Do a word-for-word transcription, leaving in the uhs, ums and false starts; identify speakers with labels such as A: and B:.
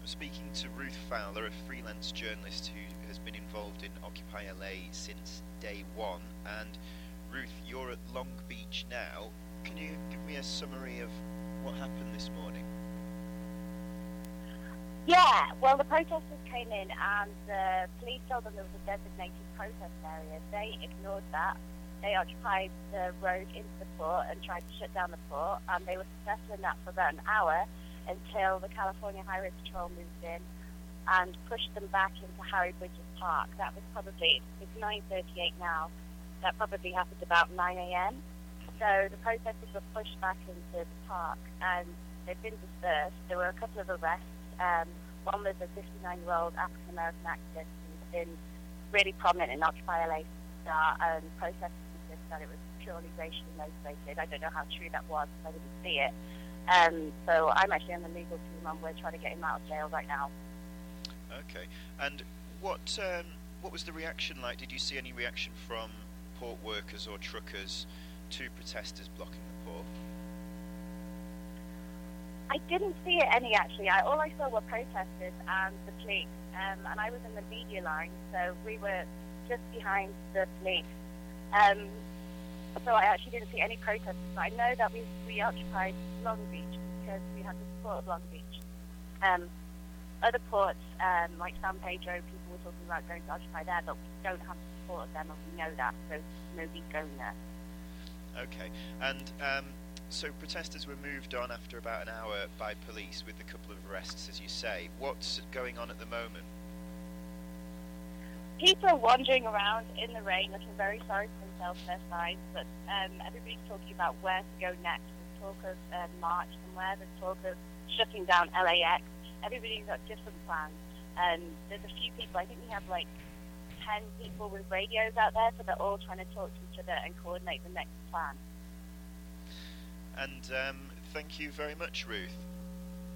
A: speaking to Ruth Fowler, a freelance journalist who has been involved in Occupy L A since day one. And Ruth, you're at Long Beach now. Can you give me a summary of what happened this morning?
B: Yeah, well, the protesters came in and the police told them there was a designated protest area. They ignored that. They occupied the road into the port and tried to shut down the port, and they were successful in that for about an hour until the California Highway Patrol moved in and pushed them back into Harry Bridges Park. That was probably, it's nine thirty-eight now, that probably happened about nine a.m. So the protesters were pushed back into the park and they've been dispersed. There were a couple of arrests. Um, one was a fifty-nine-year-old African-American activist who's been really prominent in Occupy L A start, and protesters insist that it was purely racially motivated. I don't know how true that was because I didn't see it. Um, so I'm actually on the legal team and we're trying to get him out of jail right now.
A: Okay. And what um, what was the reaction like? Did you see any reaction from port workers or truckers to protesters blocking the port?
B: I didn't see it any actually. I, all I saw were protesters and the police, um, and I was in the media line, so we were just behind the police. Um, so I actually didn't see any protesters, but I know that we, we occupied Long Beach because we had the support of Long Beach. Um, other ports, um, like San Pedro, people were talking about going to occupy there, but we don't have the support of them, and we know that, so nobody's going there.
A: Okay. And um, so protesters were moved on after about an hour by police with a couple of arrests, as you say. What's going on at the moment?
B: People are wandering around in the rain, looking very sorry for themselves, their signs, but um, everybody's talking about where to go next. There's talk of uh, March somewhere, there's talk of shutting down L A X. Everybody's got different plans. Um, there's a few people, I think we have like ten people with radios out there, so they're all trying to talk to each other and coordinate the next plan.
A: And um, thank you very much, Ruth.